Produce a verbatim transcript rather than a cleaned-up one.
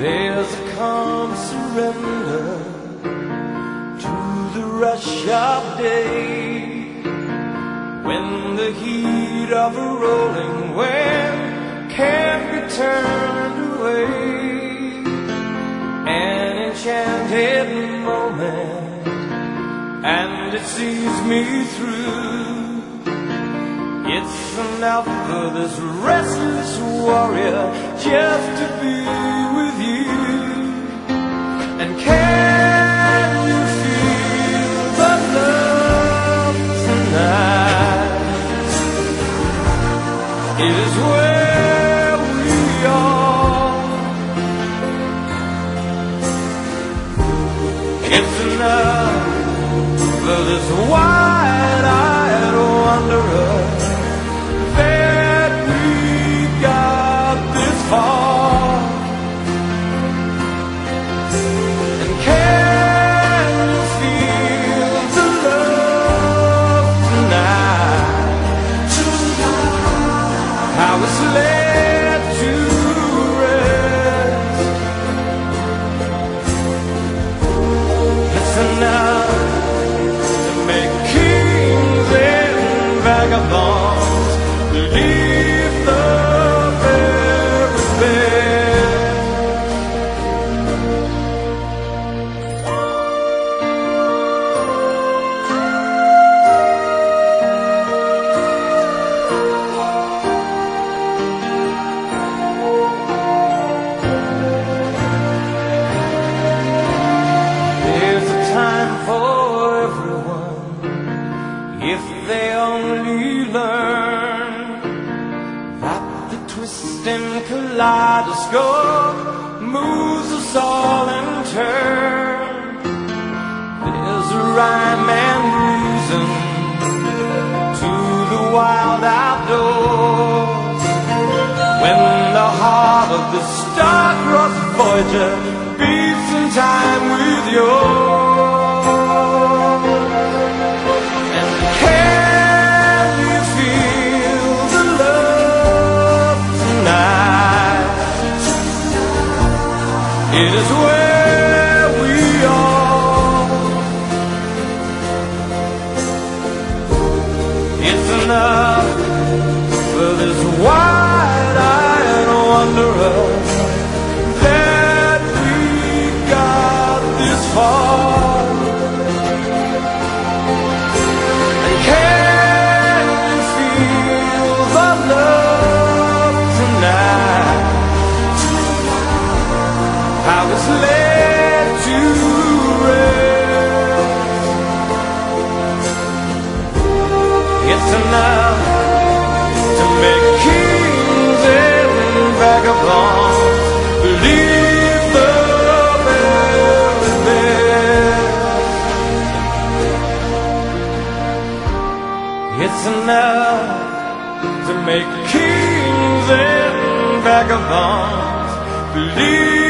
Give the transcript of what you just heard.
There's a calm surrender to the rush of day, when the heat of a rolling wave can't be turned away. An enchanted moment, and it sees me through. It's enough for this restless warrior just to be with you. And can you feel the love tonight? It is where we are. It's enough for this wide-eyed wanderer that we got this far. And can you feel the love tonight? How it's led to rest. Listen now, to make kings and vagabonds believe the very best. There's a time for everyone, if they only learn that the twisting kaleidoscope moves us all in turn. There's a rhyme and reason to the wild outdoors, when the heart of the star-crossed Voyager beats in time with yours. And can you feel the love tonight? It is where we are. It's enough for this wide-eyed wanderer that we got this far. And can you feel the love tonight? How it's led to rest. It's enough to make kings and vagabonds believe the very best. It's enough to make kings and vagabonds believe